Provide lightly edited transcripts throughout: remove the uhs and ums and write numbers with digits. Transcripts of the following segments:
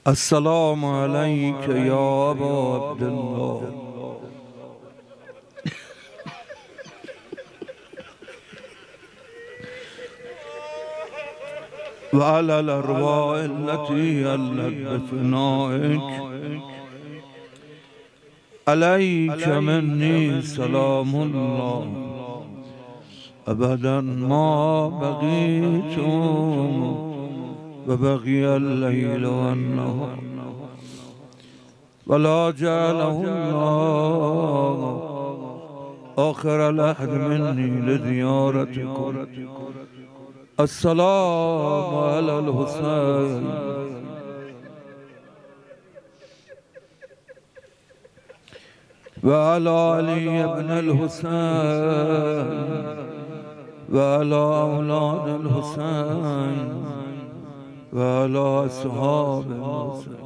السلام عليك يا أبا عبد الله وعلى الأرواح التي هلت بفنائك عليك مني سلام الله أبدا ما بقيت وبقي الليل والنهار ولا جعله الله آخر العهد مني لزيارتكم. السلام على الحسين وعلى علي بن الحسين وعلى أولاد الحسين وعلى أصحاب الحسين.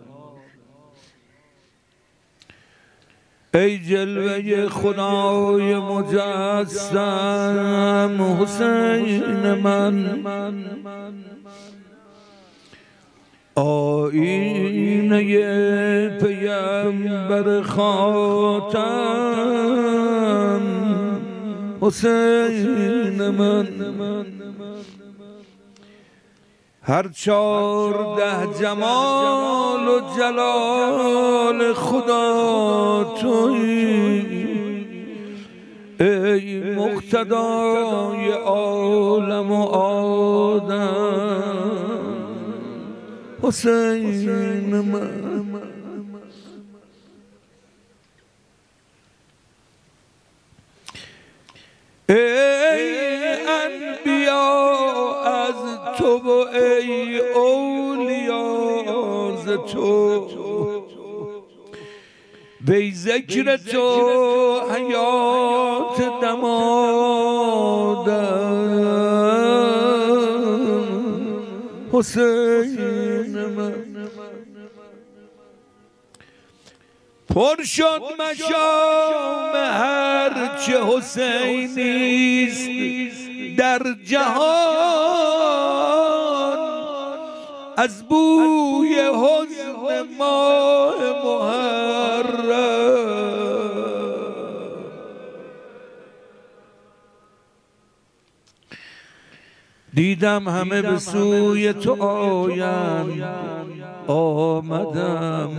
ای جلوه خدای مجسم حسین من، آینه پیمبر خاتم حسین من، هر 14 جمال و جلال خدا تویی، ای مقتدای عالم و آدم حسین من. ای انبیا از تو و ای اولیا ز تو، وی ذکر تو حیات دمادم حسین من. پر شد مشام هر چه حسینیست در جهان، از بوی حزن ماه محرم. دیدم همه به سوی تو آیند، آمدم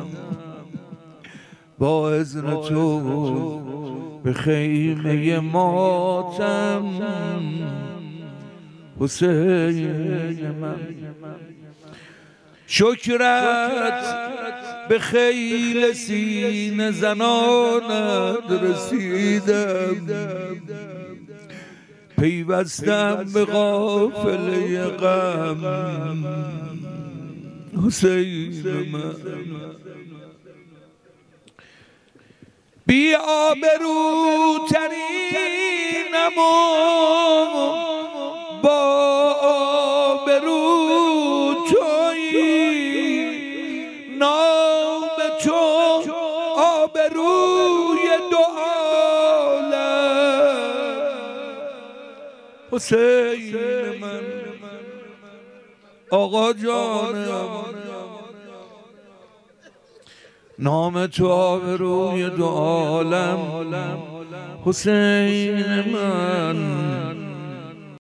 با اذن تو به خیمه ماتم حسین من. شکرت به خیل سینه زنانت رسیدم، پیوستم به قافله غم حسین من. بی آبروترینم و با آبرو تویی، نام تو آبروی دو عالم حسین من. آقا جانم نام تو آبروی دو عالم حسین من.